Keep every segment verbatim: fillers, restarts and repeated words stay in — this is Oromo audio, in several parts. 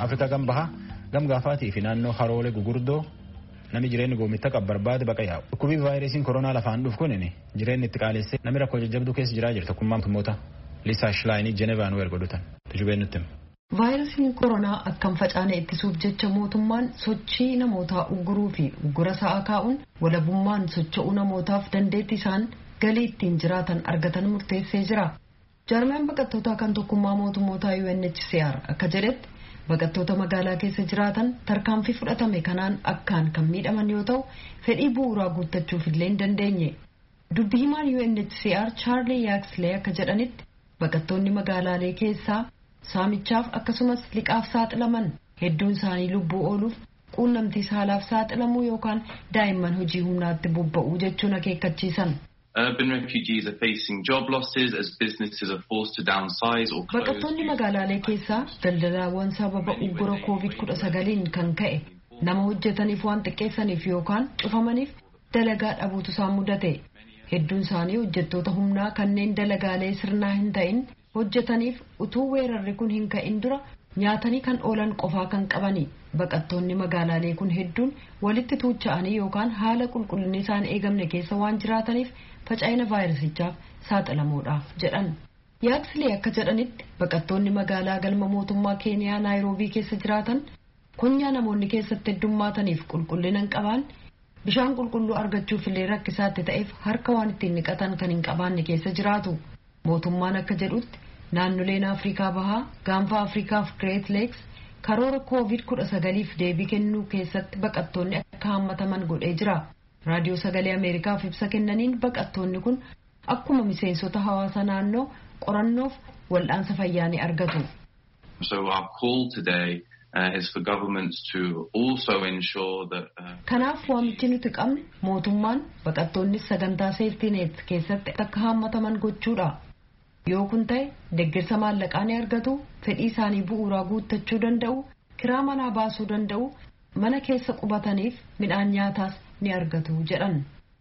Afrikaa gam baha gam gaafaatii fi naannoo haroolee gugurdoo namni jireenya goomitta qab barbaade baqa yaa'u. Dhukkubii vaayirasiin koronaa lafaan dhufu kunini jireenya itti qaalessee namni rakkoo jajjabduu keessa jiraa jirtu tokkummaa mootummoota Liisaa Shilaayin Jenevaan weer godhutan tujubeen nutti. Vaayirasiin koronaa akkam facaane ittisuuf jecha mootummaan sochii namootaa ugguruu fi uggura sa'aa kaa'uun walabummaan socho'uu namootaaf dandeettii isaan galii ittiin jiraatan argatan murteessee jira. Jaarmiyaan baqattootaa kan tokkummaa mootummootaa U N H C R akka jedhetti baqattoota magaalaa keessa jiraatan tarkaanfii fudhatame kanaan akkaan kan miidhaman yoo ta'u fedhii bu'uuraa guuttachuuf illee hin dandeenye. Dubbi himaan U N H C R Charlie Yaxley akka jedhanitti baqattoonni magaalaalee keessaa saamichaaf akkasumas liqaaf saaxilaman hedduun isaanii lubbuu ooluuf quunnamtii saalaaf saaxilamuu yookaan daa'imman hojii humnaatti bobba'uu jechuun akeekkachiisan. Urban refugees are facing job losses as businesses are forced to downsize or close. Baqattoonni magaalaalee keessaa daldalaawwan sababa uggura koovid kudha sagaliin kan ka'e nama hojjetaniif waan xiqqeessaniif yookaan cufamaniif dalagaa dhabuutu isaan mudate. Hedduun isaanii hojjettoota humnaa kanneen dalagaalee sirnaa hin ta'in hojjetaniif utuu weerarri kun hin ka'in dura nyaatanii kan oolan qofaa kan qabani. Baqattoonni magaalaalee kun hedduun walitti tuucha'anii yookaan haala qulqullinni isaan eegamne keessa waan jiraataniif faca'ina vaayirasichaaf saaxilamuudhaaf jedhan. Yaaksilee akka jedhanitti baqattoonni magaalaa galma mootummaa Keeniyaa Naayiroobii keessa jiraatan kunyaa namoonni keessatti heddummaataniif qulqullina hin qabne bishaan qulqulluu argachuuf illee rakkisaatti ta'eef harka waan ittiin niqatan kan hin qabaanne keessa jiraatu. Mootummaan akka jedhutti naannoleen Afrikaa bahaa gaanfa Afrikaaf Great Lakes karoora koovid kudha sagaliif deebii kennuu keessatti baqattoonni akka hammataman godhee jira. Raadiyoo Sagalee Ameerikaaf ibsa kennaniin baqattoonni kun akkuma miseensota hawaasa naannoo qorannoof wal'aansa fayyaa ni argatu. So our call today uh, is for governments to also ensure that uh, Kanaaf waamichi nuti qabne mootummaan baqattoonni sagantaa safety net keessatti akka hammataman gochuudha. Yoo kun ta'e deeggarsa maallaqaa ni argatu, fedhii isaanii bu'uuraa guuttachuu danda'u, kiraa manaa baasuu danda'u, mana keessa qubataniif midhaan nyaataas ni argatu jedhan.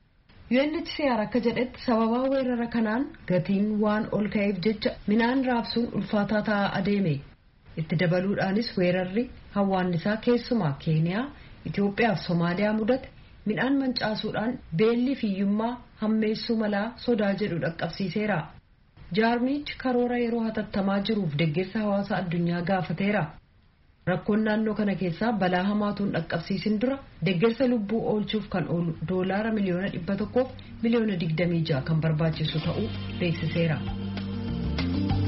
U N H C R akka jedhetti sababaa weerara kanaan gatiin waan ol ka'eef jecha midhaan raabsuun ulfaataa ta'aa adeeme. Itti dabaluudhaanis weerarri hawwaannisaa keessumaa Keeniyaa, Itoophiyaa fi Somaaliyaa mudate midhaan mancaasuudhaan beelli fi hiyyummaa hammeessuu malaa sodaa jedhu dhaqqabsiiseera. Jaarmichi karoora yeroo hatattamaa jiruuf deeggarsa hawaasa addunyaa gaafateera. Rakkoon naannoo kana keessaa balaa hamaatuun dhaqqabsiisin dura deeggarsa lubbuu oolchuuf kan oolu doolaara miliyoona dhibba tokkoof miliyoona digdamii ja'a kan barbaachisu ta'uu beeksiseera.